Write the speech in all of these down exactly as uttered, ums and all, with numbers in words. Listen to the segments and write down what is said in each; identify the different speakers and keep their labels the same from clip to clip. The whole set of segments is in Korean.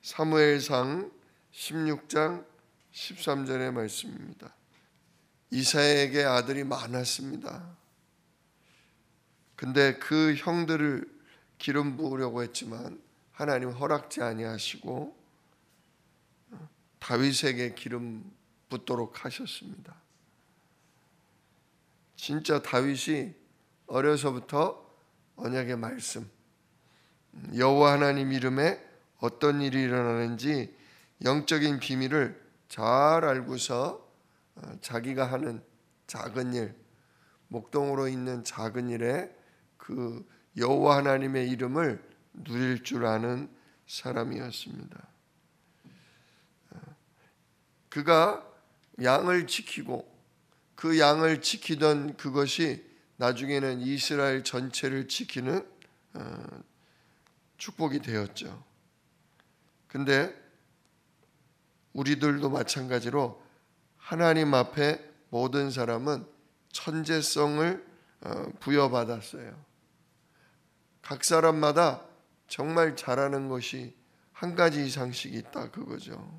Speaker 1: 사무엘상 십육 장 십삼 절의 말씀입니다. 이사야에게 아들이 많았습니다. 근데 그 형들을 기름 부으려고 했지만 하나님 허락지 아니하시고 다윗에게 기름 붓도록 하셨습니다. 진짜 다윗이 어려서부터 언약의 말씀, 여호와 하나님 이름에 어떤 일이 일어나는지 영적인 비밀을 잘 알고서 자기가 하는 작은 일, 목동으로 있는 작은 일에 그 여호와 하나님의 이름을 누릴 줄 아는 사람이었습니다. 그가 양을 지키고 그 양을 지키던 그것이 나중에는 이스라엘 전체를 지키는 축복이 되었죠. 근데 우리들도 마찬가지로 하나님 앞에 모든 사람은 천재성을 부여받았어요. 각 사람마다 정말 잘하는 것이 한 가지 이상씩 있다 그거죠.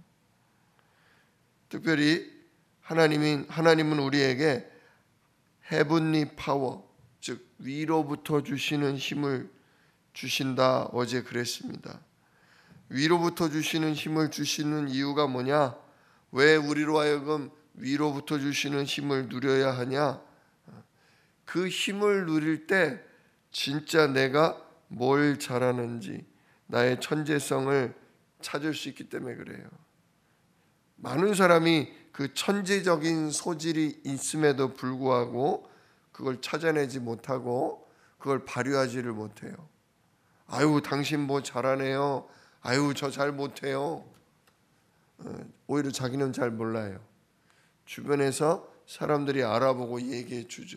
Speaker 1: 특별히 하나님인, 하나님은 우리에게 헤븐리 파워, 즉 위로부터 주시는 힘을 주신다. 어제 그랬습니다. 위로부터 주시는 힘을 주시는 이유가 뭐냐? 왜 우리로 하여금 위로부터 주시는 힘을 누려야 하냐? 그 힘을 누릴 때 진짜 내가 뭘 잘하는지 나의 천재성을 찾을 수 있기 때문에 그래요. 많은 사람이 그 천재적인 소질이 있음에도 불구하고 그걸 찾아내지 못하고 그걸 발휘하지를 못해요. 아유, 당신 뭐 잘하네요. 아유, 저 잘 못해요. 오히려 자기는 잘 몰라요. 주변에서 사람들이 알아보고 얘기해 주죠.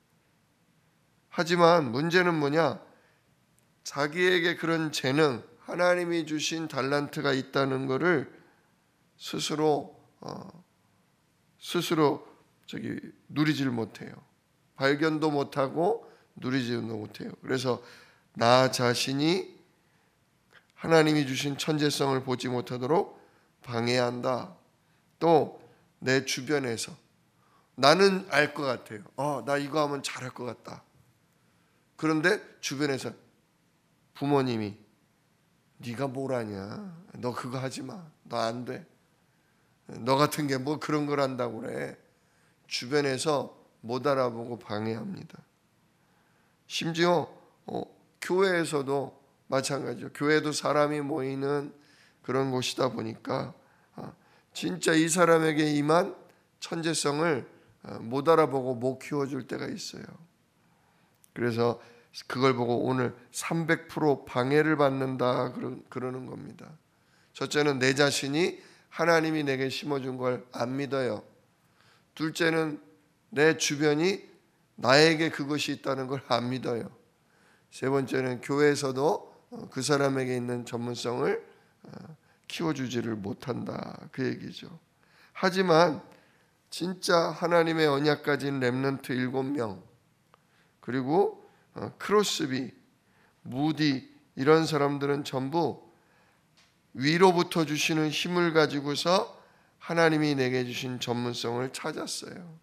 Speaker 1: 하지만 문제는 뭐냐? 자기에게 그런 재능, 하나님이 주신 달란트가 있다는 것을 스스로 어, 스스로 저기 누리지를 못해요. 발견도 못하고 누리지도 못해요. 그래서 나 자신이 하나님이 주신 천재성을 보지 못하도록 방해한다. 또 내 주변에서 나는 알 것 같아요. 어, 나 이거 하면 잘할 것 같다. 그런데 주변에서 부모님이 네가 뭘 하냐? 너 그거 하지 마. 너 안 돼. 너 같은 게 뭐 그런 걸 한다고 그래. 주변에서 못 알아보고 방해합니다. 심지어 어, 교회에서도 마찬가지죠. 교회도 사람이 모이는 그런 곳이다 보니까 어, 진짜 이 사람에게 임한 천재성을 어, 못 알아보고 못 키워줄 때가 있어요. 그래서 그걸 보고 오늘 삼백 퍼센트 방해를 받는다 그러는 겁니다. 첫째는 내 자신이 하나님이 내게 심어준 걸 안 믿어요. 둘째는 내 주변이 나에게 그것이 있다는 걸 안 믿어요. 세 번째는 교회에서도 그 사람에게 있는 전문성을 키워주지를 못한다 그 얘기죠. 하지만 진짜 하나님의 언약 가진 렘넌트 일곱 명 그리고 크로스비, 무디 이런 사람들은 전부 위로부터 주시는 힘을 가지고서 하나님이 내게 주신 전문성을 찾았어요.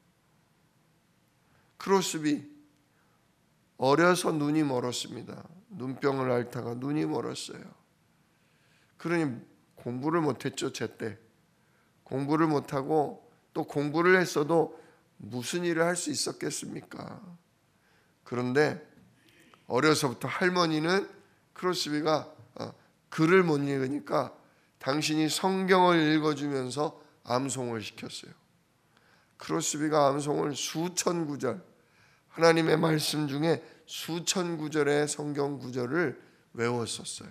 Speaker 1: 크로스비 어려서 눈이 멀었습니다. 눈병을 앓다가 눈이 멀었어요. 그러니 공부를 못했죠. 제때 공부를 못하고 또 공부를 했어도 무슨 일을 할 수 있었겠습니까? 그런데 어려서부터 할머니는 크로스비가 글을 못 읽으니까 당신이 성경을 읽어주면서 암송을 시켰어요. 크로스비가 암송을 수천 구절, 하나님의 말씀 중에 수천 구절의 성경 구절을 외웠었어요.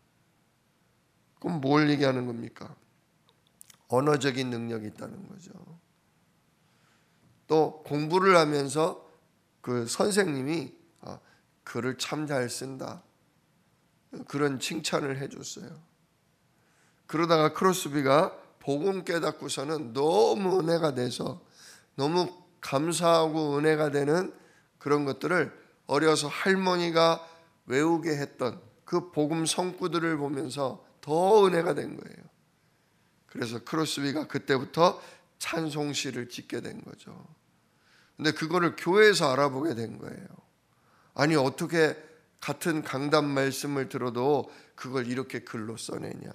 Speaker 1: 그럼 뭘 얘기하는 겁니까? 언어적인 능력이 있다는 거죠. 또 공부를 하면서 그 선생님이 글을 참 잘 쓴다. 그런 칭찬을 해줬어요. 그러다가 크로스비가 복음 깨닫고서는 너무 은혜가 돼서 너무 감사하고 은혜가 되는 그런 것들을 어려서 할머니가 외우게 했던 그 복음 성구들을 보면서 더 은혜가 된 거예요. 그래서 크로스비가 그때부터 찬송시를 짓게 된 거죠. 근데 그거를 교회에서 알아보게 된 거예요. 아니 어떻게 같은 강단 말씀을 들어도 그걸 이렇게 글로 써내냐.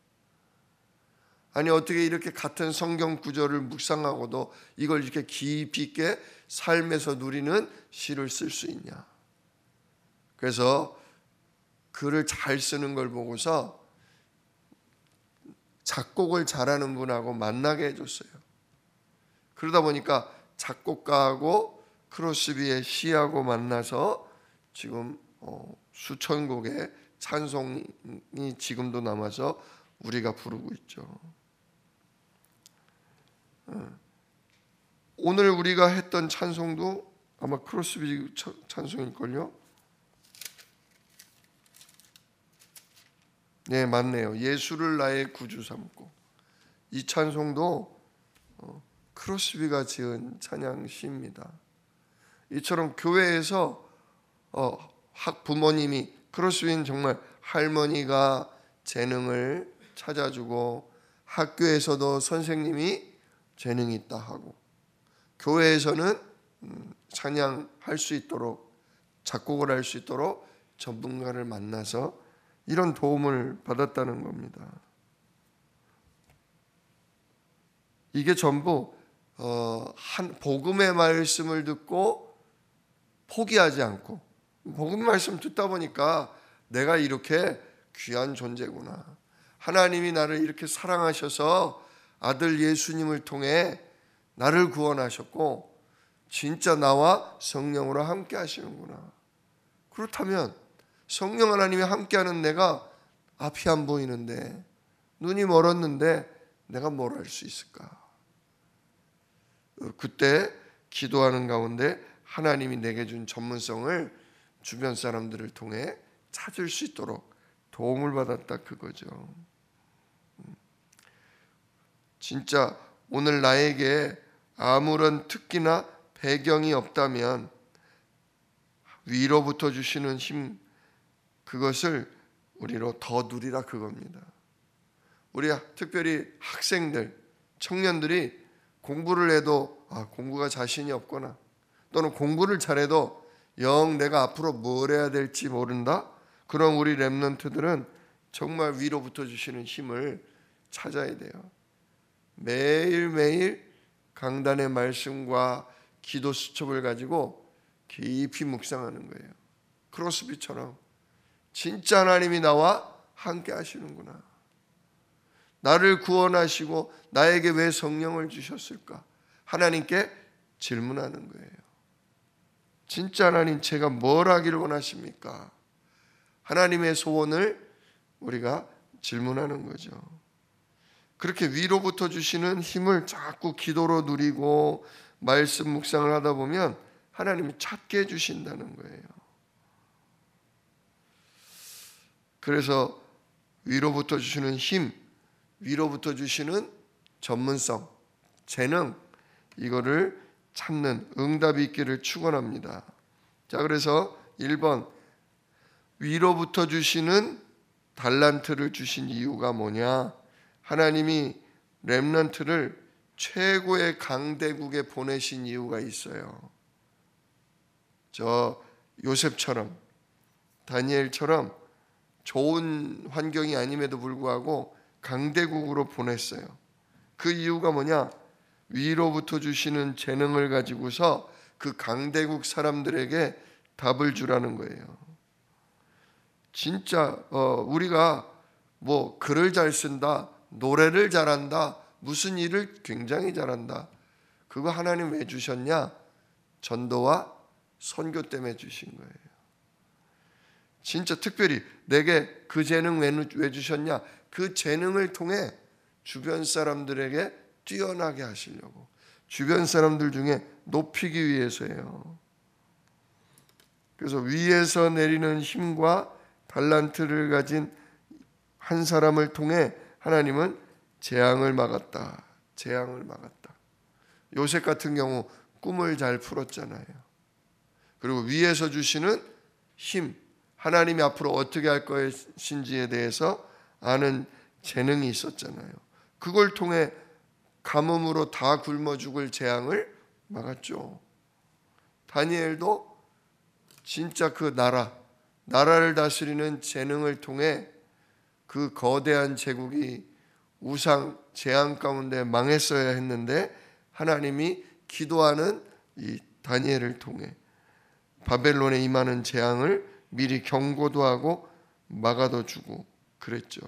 Speaker 1: 아니 어떻게 이렇게 같은 성경 구절을 묵상하고도 이걸 이렇게 깊이 있게 삶에서 누리는 시를 쓸 수 있냐. 그래서 글을 잘 쓰는 걸 보고서 작곡을 잘하는 분하고 만나게 해줬어요. 그러다 보니까 작곡가하고 크로스비의 시하고 만나서 지금 수천 곡의 찬송이 지금도 남아서 우리가 부르고 있죠. 오늘 우리가 했던 찬송도 아마 크로스비 찬송일걸요. 네, 맞네요. 예수를 나의 구주 삼고. 이 찬송도 크로스비가 지은 찬양시입니다. 이처럼 교회에서 학 부모님이, 크로스비는 정말 할머니가 재능을 찾아주고 학교에서도 선생님이 재능이 있다 하고 교회에서는 찬양할 수 있도록 작곡을 할 수 있도록 전문가를 만나서 이런 도움을 받았다는 겁니다. 이게 전부 어, 한 복음의 말씀을 듣고 포기하지 않고 복음의 말씀 듣다 보니까 내가 이렇게 귀한 존재구나. 하나님이 나를 이렇게 사랑하셔서 아들 예수님을 통해 나를 구원하셨고 진짜 나와 성령으로 함께 하시는구나. 그렇다면 성령 하나님이 함께하는 내가 앞이 안 보이는데 눈이 멀었는데 내가 뭘 할 수 있을까? 그때 기도하는 가운데 하나님이 내게 준 전문성을 주변 사람들을 통해 찾을 수 있도록 도움을 받았다 그거죠. 진짜 오늘 나에게 아무런 특기나 배경이 없다면 위로부터 주시는 힘, 그것을 우리로 더 누리라 그겁니다. 우리 특별히 학생들, 청년들이 공부를 해도 아, 공부가 자신이 없거나 또는 공부를 잘해도 영 내가 앞으로 뭘 해야 될지 모른다. 그런 우리 렘넌트들은 정말 위로부터 주시는 힘을 찾아야 돼요. 매일매일 강단의 말씀과 기도 수첩을 가지고 깊이 묵상하는 거예요. 크로스비처럼 진짜 하나님이 나와 함께 하시는구나. 나를 구원하시고 나에게 왜 성령을 주셨을까? 하나님께 질문하는 거예요. 진짜 하나님, 제가 뭘 하기를 원하십니까? 하나님의 소원을 우리가 질문하는 거죠. 그렇게 위로부터 주시는 힘을 자꾸 기도로 누리고 말씀 묵상을 하다 보면 하나님이 찾게 해주신다는 거예요. 그래서 위로부터 주시는 힘, 위로부터 주시는 전문성, 재능, 이거를 찾는 응답이 있기를 축원합니다. 자, 그래서 일 번 위로부터 주시는 달란트를 주신 이유가 뭐냐? 하나님이 렘넌트를 최고의 강대국에 보내신 이유가 있어요. 저 요셉처럼, 다니엘처럼 좋은 환경이 아님에도 불구하고 강대국으로 보냈어요. 그 이유가 뭐냐? 위로부터 주시는 재능을 가지고서 그 강대국 사람들에게 답을 주라는 거예요. 진짜 어, 우리가 뭐 글을 잘 쓴다, 노래를 잘한다, 무슨 일을 굉장히 잘한다. 그거 하나님 왜 주셨냐? 전도와 선교 때문에 주신 거예요. 진짜 특별히 내게 그 재능 왜 주셨냐? 그 재능을 통해 주변 사람들에게 뛰어나게 하시려고, 주변 사람들 중에 높이기 위해서예요. 그래서 위에서 내리는 힘과 달란트를 가진 한 사람을 통해 하나님은 재앙을 막았다. 재앙을 막았다. 요셉 같은 경우 꿈을 잘 풀었잖아요. 그리고 위에서 주시는 힘, 하나님이 앞으로 어떻게 할 것인지에 대해서 아는 재능이 있었잖아요. 그걸 통해 가뭄으로 다 굶어 죽을 재앙을 막았죠. 다니엘도 진짜 그 나라, 나라를 다스리는 재능을 통해 그 거대한 제국이 우상 재앙 가운데 망했어야 했는데 하나님이 기도하는 이 다니엘을 통해 바벨론에 임하는 재앙을 미리 경고도 하고 막아도 주고 그랬죠.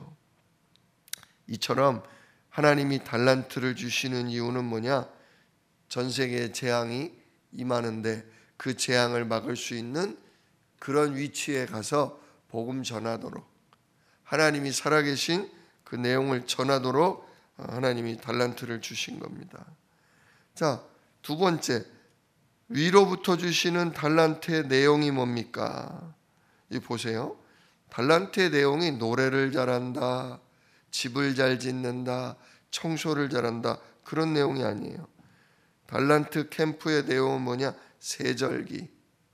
Speaker 1: 이처럼 하나님이 달란트를 주시는 이유는 뭐냐? 전 세계에 재앙이 임하는데 그 재앙을 막을 수 있는 그런 위치에 가서 복음 전하도록, 하나님이 살아계신 그 내용을 전하도록 하나님이 달란트를 주신 겁니다. 자, 두 번째, 위로부터 주시는 달란트의 내용이 뭡니까? 이 보세요. 달란트의 내용이 노래를 잘한다, 집을 잘 짓는다, 청소를 잘한다, 그런 내용이 아니에요. 달란트 캠프의 내용은 뭐냐? 세절기.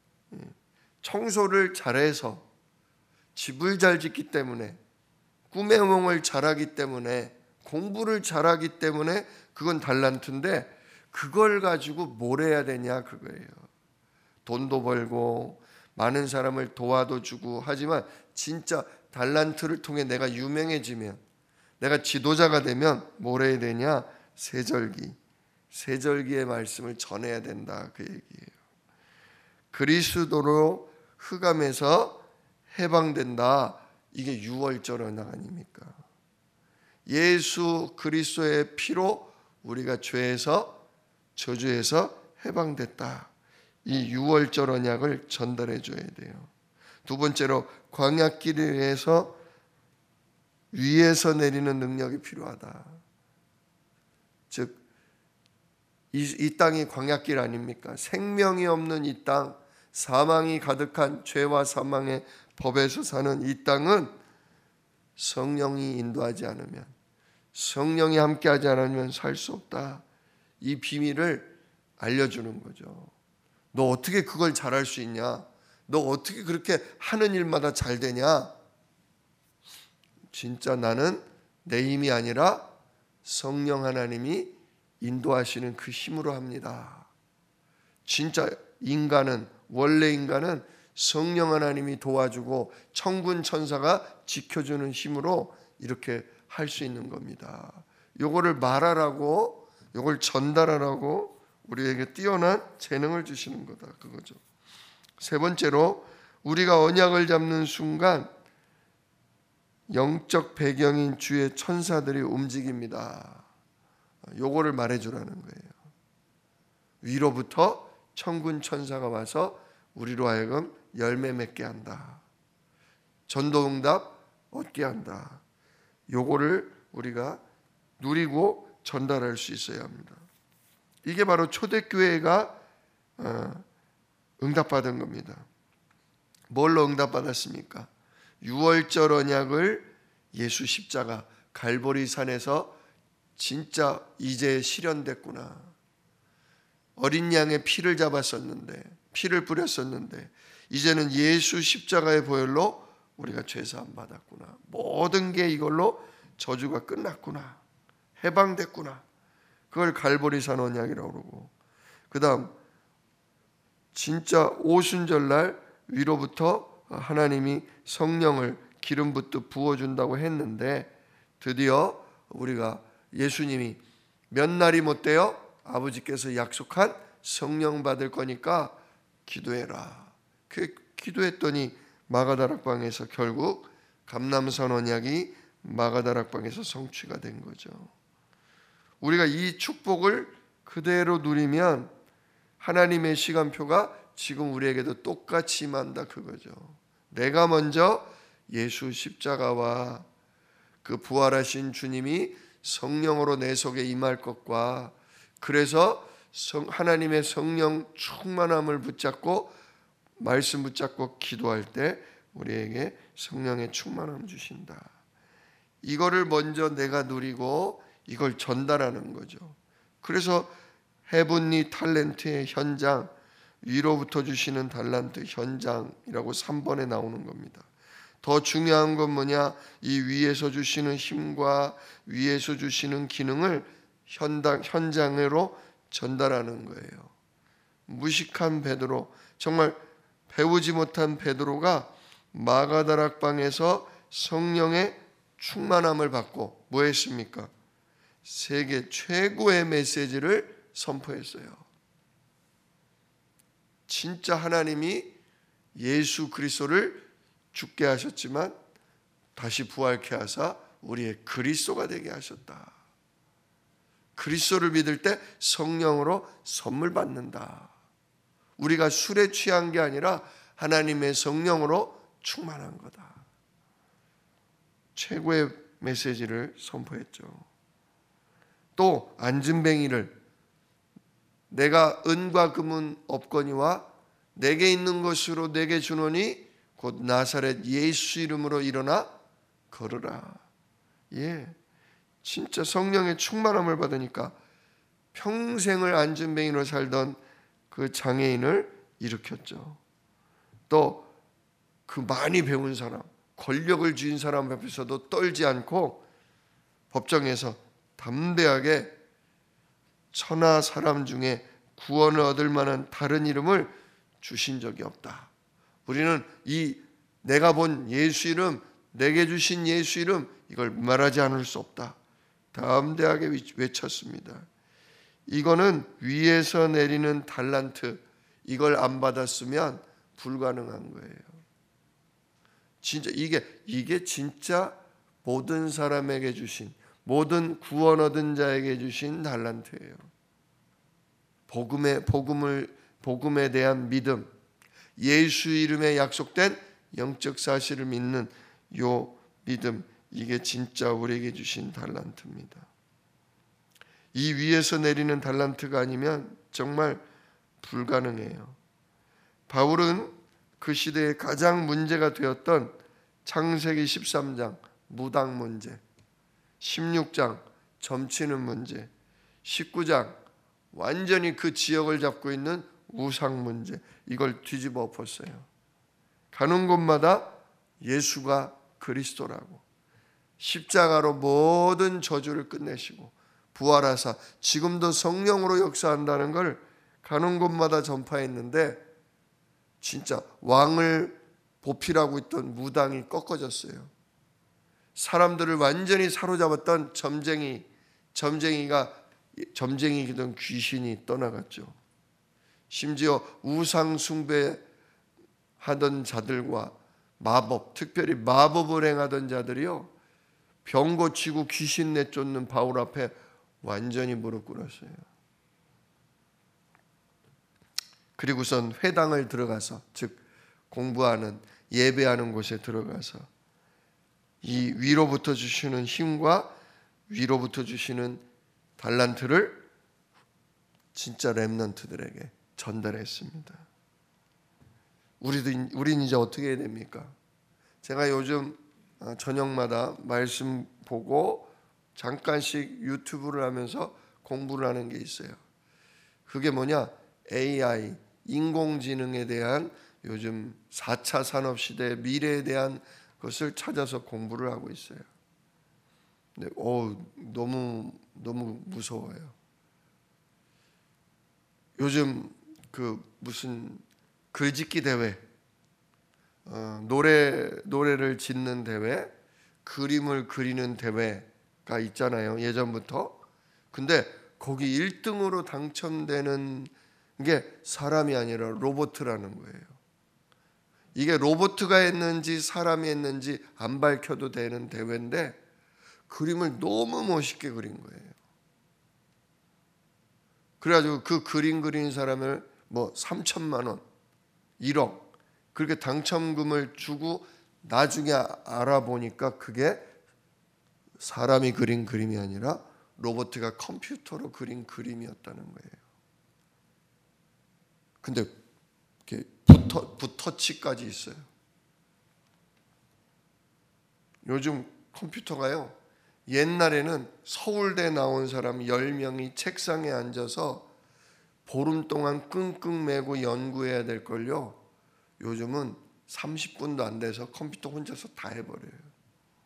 Speaker 1: 청소를 잘해서, 집을 잘 짓기 때문에, 꿈의夢을 잘하기 때문에, 공부를 잘하기 때문에 그건 달란트인데, 그걸 가지고 뭘 해야 되냐 그거예요. 돈도 벌고 많은 사람을 도와도 주고 하지만 진짜 달란트를 통해 내가 유명해지면, 내가 지도자가 되면 뭘 해야 되냐? 세절기. 세절기의 말씀을 전해야 된다 그 얘기예요. 그리스도로 흑암에서 해방된다. 이게 유월절 언약 아닙니까? 예수 그리스도의 피로 우리가 죄에서 저주에서 해방됐다. 이 유월절 언약을 전달해 줘야 돼요. 두 번째로 광야길에서 위에서 내리는 능력이 필요하다. 즉, 이, 이 땅이 광야길 아닙니까? 생명이 없는 이 땅, 사망이 가득한 죄와 사망의 법에서 사는 이 땅은 성령이 인도하지 않으면, 성령이 함께하지 않으면 살 수 없다. 이 비밀을 알려주는 거죠. 너 어떻게 그걸 잘할 수 있냐? 너 어떻게 그렇게 하는 일마다 잘 되냐? 진짜 나는 내 힘이 아니라 성령 하나님이 인도하시는 그 힘으로 합니다. 진짜 인간은, 원래 인간은 성령 하나님이 도와주고 천군 천사가 지켜주는 힘으로 이렇게 할 수 있는 겁니다. 요거를 말하라고, 요걸 전달하라고 우리에게 뛰어난 재능을 주시는 거다 그거죠. 세 번째로 우리가 언약을 잡는 순간 영적 배경인 주의 천사들이 움직입니다. 요거를 말해주라는 거예요. 위로부터 천군 천사가 와서 우리로 하여금 열매 맺게 한다. 전도응답 얻게 한다. 요거를 우리가 누리고 전달할 수 있어야 합니다. 이게 바로 초대교회가 응답받은 겁니다. 뭘로 응답받았습니까? 유월절 언약을 예수 십자가 갈보리 산에서 진짜 이제 실현됐구나. 어린 양의 피를 잡았었는데, 피를 뿌렸었는데 이제는 예수 십자가의 보혈로 우리가 죄사함 받았구나. 모든 게 이걸로 저주가 끝났구나. 해방됐구나. 그걸 갈보리산 언약이라고 그러고, 그 다음 진짜 오순절날 위로부터 하나님이 성령을 기름 붓듯 부어준다고 했는데 드디어 우리가 예수님이 몇 날이 못 돼요? 아버지께서 약속한 성령 받을 거니까 기도해라. 그 기도했더니 마가다락방에서 결국 감람산 언약이 마가다락방에서 성취가 된 거죠. 우리가 이 축복을 그대로 누리면 하나님의 시간표가 지금 우리에게도 똑같이 임한다 그거죠. 내가 먼저 예수 십자가와 그 부활하신 주님이 성령으로 내 속에 임할 것과, 그래서 성, 하나님의 성령 충만함을 붙잡고 말씀 붙잡고 기도할 때 우리에게 성령의 충만함 주신다. 이거를 먼저 내가 누리고 이걸 전달하는 거죠. 그래서 헤븐리 탤런트의 현장, 위로부터 주시는 달란트 현장이라고 삼 번에 나오는 겁니다. 더 중요한 건 뭐냐? 이 위에서 주시는 힘과 위에서 주시는 기능을 현장, 현장으로 전달하는 거예요. 무식한 베드로, 정말 배우지 못한 베드로가 마가다락방에서 성령의 충만함을 받고 뭐 했습니까? 세계 최고의 메시지를 선포했어요. 진짜 하나님이 예수 그리스도를 죽게 하셨지만 다시 부활케 하사 우리의 그리스도가 되게 하셨다. 그리스도를 믿을 때 성령으로 선물 받는다. 우리가 술에 취한 게 아니라 하나님의 성령으로 충만한 거다. 최고의 메시지를 선포했죠. 또 안진뱅이를 내가 은과 금은 없거니와 내게 있는 것으로 내게 주노니 곧 나사렛 예수 이름으로 일어나 걸으라. 예, 진짜 성령의 충만함을 받으니까 평생을 안진뱅이로 살던 그 장애인을 일으켰죠. 또 그 많이 배운 사람, 권력을 쥐인 사람 앞에서도 떨지 않고 법정에서 담대하게 천하 사람 중에 구원을 얻을 만한 다른 이름을 주신 적이 없다. 우리는 이 내가 본 예수 이름, 내게 주신 예수 이름, 이걸 말하지 않을 수 없다. 담대하게 외쳤습니다. 이거는 위에서 내리는 달란트, 이걸 안 받았으면 불가능한 거예요. 진짜 이게 이게 진짜 모든 사람에게 주신, 모든 구원 얻은 자에게 주신 달란트예요. 복음의 복음을 복음에 대한 믿음, 예수 이름에 약속된 영적 사실을 믿는 요 믿음, 이게 진짜 우리에게 주신 달란트입니다. 이 위에서 내리는 달란트가 아니면 정말 불가능해요. 바울은 그 시대에 가장 문제가 되었던 창세기 십삼 장 무당 문제, 십육 장 점치는 문제, 십구 장 완전히 그 지역을 잡고 있는 우상 문제, 이걸 뒤집어 엎었어요. 가는 곳마다 예수가 그리스도라고, 십자가로 모든 저주를 끝내시고 부활하사 지금도 성령으로 역사한다는 걸 가는 곳마다 전파했는데, 진짜 왕을 보필하고 있던 무당이 꺾어졌어요. 사람들을 완전히 사로잡았던 점쟁이, 점쟁이가 점쟁이던 귀신이 떠나갔죠. 심지어 우상 숭배하던 자들과 마법, 특별히 마법을 행하던 자들이요, 병 고치고 귀신 내쫓는 바울 앞에 완전히 무릎 꿇었어요. 그리고선 회당을 들어가서, 즉 공부하는, 예배하는 곳에 들어가서 이 위로부터 주시는 힘과 위로부터 주시는 달란트를 진짜 렘넌트들에게 전달했습니다. 우리도 우리는 이제 어떻게 해야 됩니까? 제가 요즘 저녁마다 말씀 보고 잠깐씩 유튜브를 하면서 공부를 하는 게 있어요. 그게 뭐냐? 에이아이, 인공지능에 대한 요즘 사 차 산업시대의 미래에 대한 것을 찾아서 공부를 하고 있어요. 근데 오, 너무 너무 무서워요. 요즘 그 무슨 글짓기 대회, 어, 노래 노래를 짓는 대회, 그림을 그리는 대회가 있잖아요, 예전부터. 근데 거기 일 등으로 당첨되는 게 사람이 아니라 로봇이라는 거예요. 이게 로봇가 했는지 사람이 했는지 안 밝혀도 되는 대회인데 그림을 너무 멋있게 그린 거예요. 그래가지고 그 그림 그린 사람을 뭐 삼천만 원, 일억 그렇게 당첨금을 주고 나중에 알아보니까 그게 사람이 그린 그림이 아니라 로봇가 컴퓨터로 그린 그림이었다는 거예요. 근데 이렇게 붓터, 붓터치까지 있어요. 요즘 컴퓨터가요, 옛날에는 서울대 나온 사람 열 명이 책상에 앉아서 보름 동안 끙끙 매고 연구해야 될 걸요, 요즘은 삼십 분도 안 돼서 컴퓨터 혼자서 다 해버려요.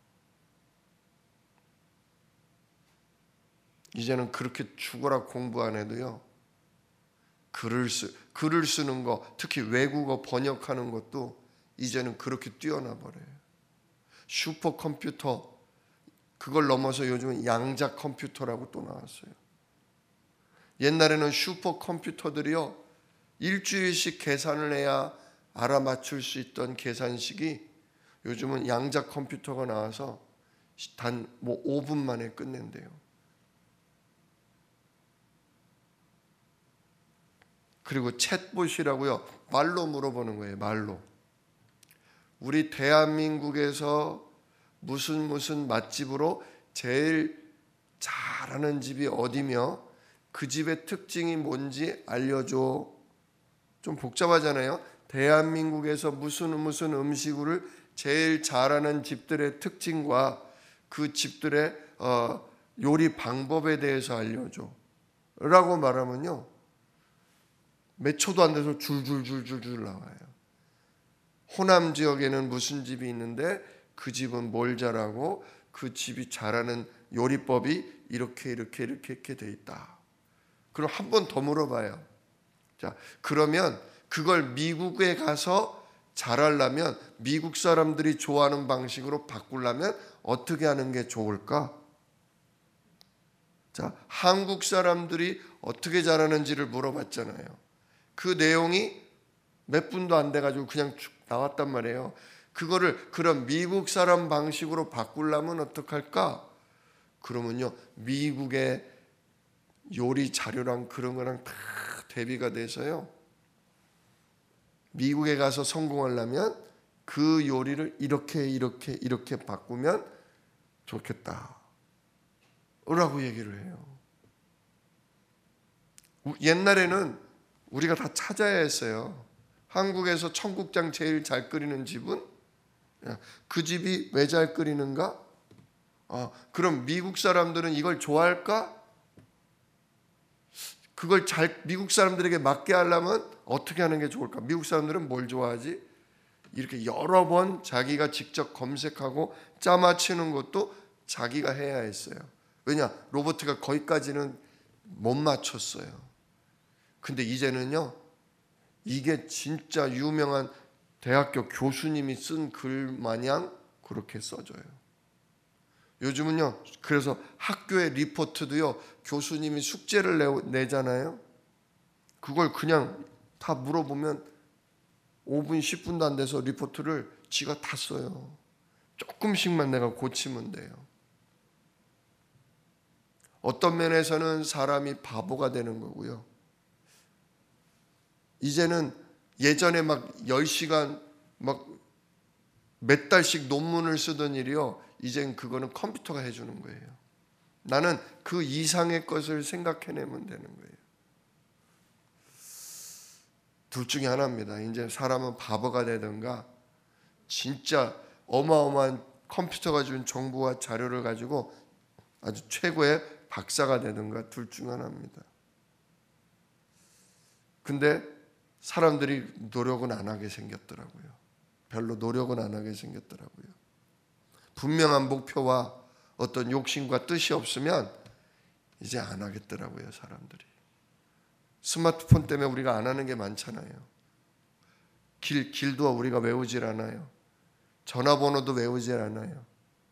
Speaker 1: 이제는 그렇게 죽어라 공부 안 해도요, 글을 쓰 글을 쓰는 거, 특히 외국어 번역하는 것도 이제는 그렇게 뛰어나 버려요. 슈퍼컴퓨터, 그걸 넘어서 요즘은 양자 컴퓨터라고 또 나왔어요. 옛날에는 슈퍼컴퓨터들이요, 일주일씩 계산을 해야 알아맞출 수 있던 계산식이 요즘은 양자 컴퓨터가 나와서 단 뭐 오 분 만에 끝낸대요. 그리고 챗봇이라고요, 말로 물어보는 거예요. 말로. 우리 대한민국에서 무슨 무슨 맛집으로 제일 잘하는 집이 어디며 그 집의 특징이 뭔지 알려줘. 좀 복잡하잖아요. 대한민국에서 무슨 무슨 음식을 제일 잘하는 집들의 특징과 그 집들의 어, 요리 방법에 대해서 알려줘 라고 말하면요, 몇 초도 안 돼서 줄줄줄줄줄 나와요. 호남 지역에는 무슨 집이 있는데 그 집은 뭘 잘하고 그 집이 잘하는 요리법이 이렇게 이렇게 이렇게 이렇게 돼 있다. 그럼 한 번 더 물어봐요. 자, 그러면 그걸 미국에 가서 잘하려면, 미국 사람들이 좋아하는 방식으로 바꾸려면 어떻게 하는 게 좋을까? 자, 한국 사람들이 어떻게 잘하는지를 물어봤잖아요. 그 내용이 몇 분도 안 돼가지고 그냥 쭉 나왔단 말이에요. 그거를 그런 미국 사람 방식으로 바꾸려면 어떡할까? 그러면요, 미국의 요리 자료랑 그런 거랑 다 대비가 돼서요, 미국에 가서 성공하려면 그 요리를 이렇게 이렇게 이렇게 바꾸면 좋겠다 라고 얘기를 해요. 옛날에는 우리가 다 찾아야 했어요. 한국에서 청국장 제일 잘 끓이는 집은, 그 집이 왜 잘 끓이는가? 아, 그럼 미국 사람들은 이걸 좋아할까? 그걸 잘 미국 사람들에게 맞게 하려면 어떻게 하는 게 좋을까? 미국 사람들은 뭘 좋아하지? 이렇게 여러 번 자기가 직접 검색하고 짜맞추는 것도 자기가 해야 했어요. 왜냐? 로버트가 거기까지는 못 맞췄어요. 근데 이제는요, 이게 진짜 유명한 대학교 교수님이 쓴 글 마냥 그렇게 써져요. 요즘은요, 그래서 학교의 리포트도요, 교수님이 숙제를 내, 내잖아요. 그걸 그냥 다 물어보면 오 분, 십 분도 안 돼서 리포트를 지가 다 써요. 조금씩만 내가 고치면 돼요. 어떤 면에서는 사람이 바보가 되는 거고요. 이제는 예전에 막 열 시간 막 몇 달씩 논문을 쓰던 일이요, 이젠 그거는 컴퓨터가 해주는 거예요. 나는 그 이상의 것을 생각해내면 되는 거예요. 둘 중에 하나입니다. 이제 사람은 바보가 되든가 진짜 어마어마한 컴퓨터가 준 정보와 자료를 가지고 아주 최고의 박사가 되든가, 둘 중 하나입니다. 근데 사람들이 노력은 안 하게 생겼더라고요. 별로 노력은 안 하게 생겼더라고요. 분명한 목표와 어떤 욕심과 뜻이 없으면 이제 안 하겠더라고요, 사람들이. 스마트폰 때문에 우리가 안 하는 게 많잖아요. 길, 길도 우리가 외우질 않아요. 전화번호도 외우질 않아요.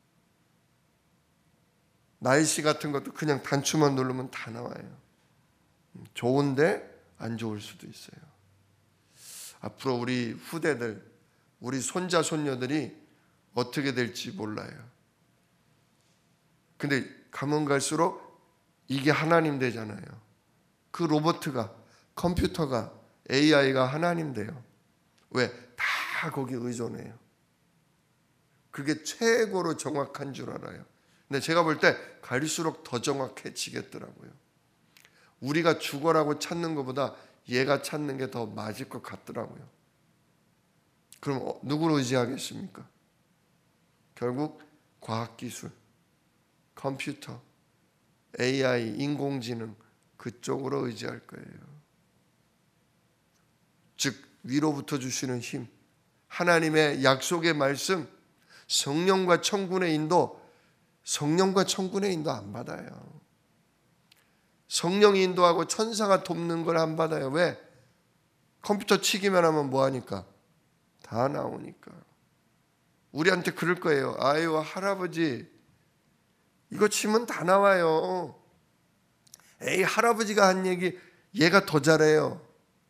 Speaker 1: 날씨 같은 것도 그냥 단추만 누르면 다 나와요. 좋은데 안 좋을 수도 있어요. 앞으로 우리 후대들, 우리 손자 손녀들이 어떻게 될지 몰라요. 근데 가면 갈수록 이게 하나님 되잖아요. 그 로봇가, 컴퓨터가, 에이아이가 하나님 돼요. 왜? 다 거기 의존해요. 그게 최고로 정확한 줄 알아요. 근데 제가 볼 때 갈수록 더 정확해지겠더라고요. 우리가 죽어라고 찾는 것보다 얘가 찾는 게 더 맞을 것 같더라고요. 그럼 누구를 의지하겠습니까? 결국 과학기술, 컴퓨터, 에이아이, 인공지능, 그쪽으로 의지할 거예요. 즉 위로부터 주시는 힘, 하나님의 약속의 말씀, 성령과 천군의 인도, 성령과 천군의 인도 안 받아요. 성령이 인도하고 천사가 돕는 걸 안 받아요. 왜? 컴퓨터 치기만 하면 뭐하니까? 다 나오니까. 우리한테 그럴 거예요. 아유 할아버지 이거 치면 다 나와요. 에이 할아버지가 한 얘기 얘가 더 잘해요.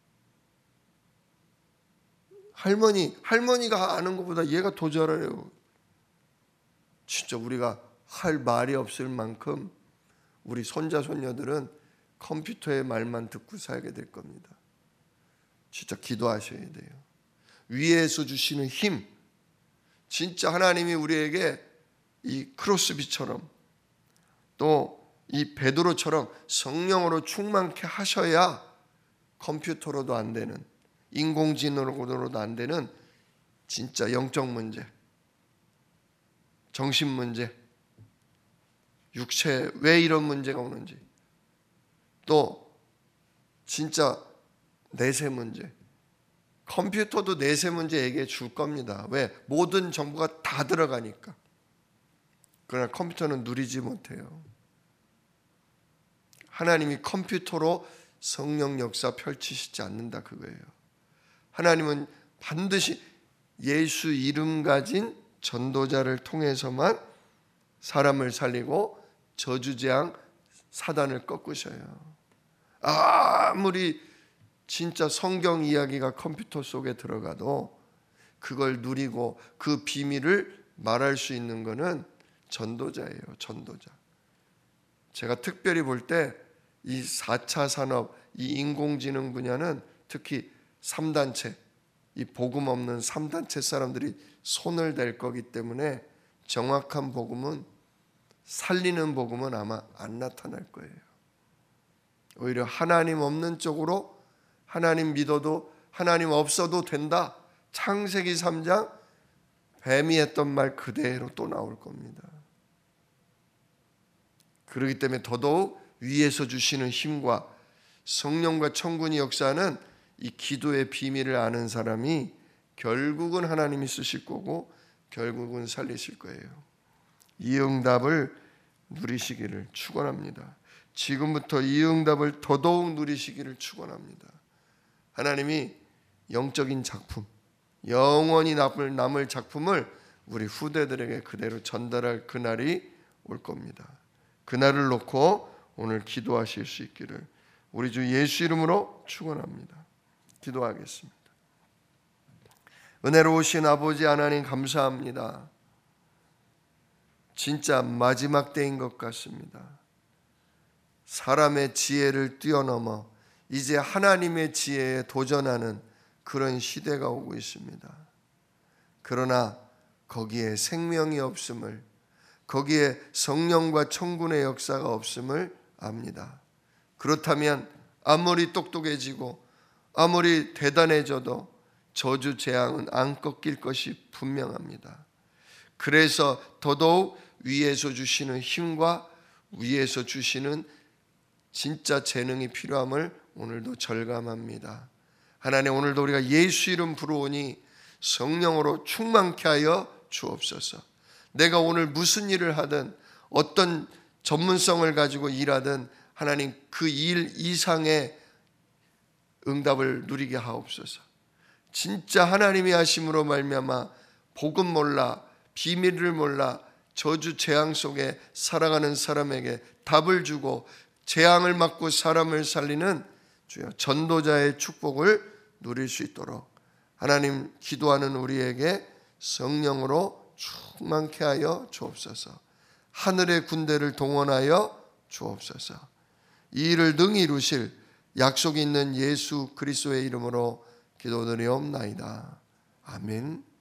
Speaker 1: 할머니, 할머니가 아는 것보다 얘가 더 잘해요. 진짜 우리가 할 말이 없을 만큼 우리 손자 손녀들은 컴퓨터의 말만 듣고 살게 될 겁니다. 진짜 기도하셔야 돼요. 위에서 주시는 힘, 진짜 하나님이 우리에게 이 크로스비처럼 또 이 베드로처럼 성령으로 충만케 하셔야 컴퓨터로도 안 되는, 인공지능으로도 안 되는 진짜 영적 문제, 정신 문제, 육체 왜 이런 문제가 오는지, 또 진짜 내세 문제, 컴퓨터도 내세 문제 얘기해 줄 겁니다. 왜? 모든 정보가 다 들어가니까. 그러나 컴퓨터는 누리지 못해요. 하나님이 컴퓨터로 성령 역사 펼치시지 않는다 그거예요. 하나님은 반드시 예수 이름 가진 전도자를 통해서만 사람을 살리고 저주재앙 사단을 꺾으셔요. 아무리 진짜 성경 이야기가 컴퓨터 속에 들어가도 그걸 누리고 그 비밀을 말할 수 있는 것은 전도자예요. 전도자. 제가 특별히 볼 때 이 사 차 산업, 이 인공지능 분야는 특히 삼 단체, 이 복음 없는 삼 단체 사람들이 손을 댈 거기 때문에 정확한 복음은, 살리는 복음은 아마 안 나타날 거예요. 오히려 하나님 없는 쪽으로 하나님 믿어도 하나님 없어도 된다. 창세기 삼 장 뱀이 했던 말 그대로 또 나올 겁니다. 그렇기 때문에 더더욱 위에서 주시는 힘과 성령과 천군이 역사하는 이 기도의 비밀을 아는 사람이 결국은 하나님이 쓰실 거고 결국은 살리실 거예요. 이 응답을 누리시기를 축원합니다. 지금부터 이 응답을 더더욱 누리시기를 축원합니다. 하나님이 영적인 작품, 영원히 남을, 남을 작품을 우리 후대들에게 그대로 전달할 그날이 올 겁니다. 그날을 놓고 오늘 기도하실 수 있기를 우리 주 예수 이름으로 축원합니다. 기도하겠습니다. 은혜로우신 아버지 하나님 감사합니다. 진짜 마지막 때인 것 같습니다. 사람의 지혜를 뛰어넘어 이제 하나님의 지혜에 도전하는 그런 시대가 오고 있습니다. 그러나 거기에 생명이 없음을, 거기에 성령과 천군의 역사가 없음을 압니다. 그렇다면 아무리 똑똑해지고 아무리 대단해져도 저주 재앙은 안 꺾일 것이 분명합니다. 그래서 더더욱 위에서 주시는 힘과 위에서 주시는 진짜 재능이 필요함을 오늘도 절감합니다. 하나님, 오늘도 우리가 예수 이름 부르오니 성령으로 충만케 하여 주옵소서. 내가 오늘 무슨 일을 하든 어떤 전문성을 가지고 일하든 하나님 그 일 이상의 응답을 누리게 하옵소서. 진짜 하나님이 하심으로 말미암아 복음 몰라, 비밀을 몰라 저주 재앙 속에 살아가는 사람에게 답을 주고 재앙을 막고 사람을 살리는 주여 전도자의 축복을 누릴 수 있도록 하나님 기도하는 우리에게 성령으로 충만케 하여 주옵소서. 하늘의 군대를 동원하여 주옵소서. 이 일을 능히 이루실 약속이 있는 예수 그리스도의 이름으로 기도드리옵나이다. 아멘.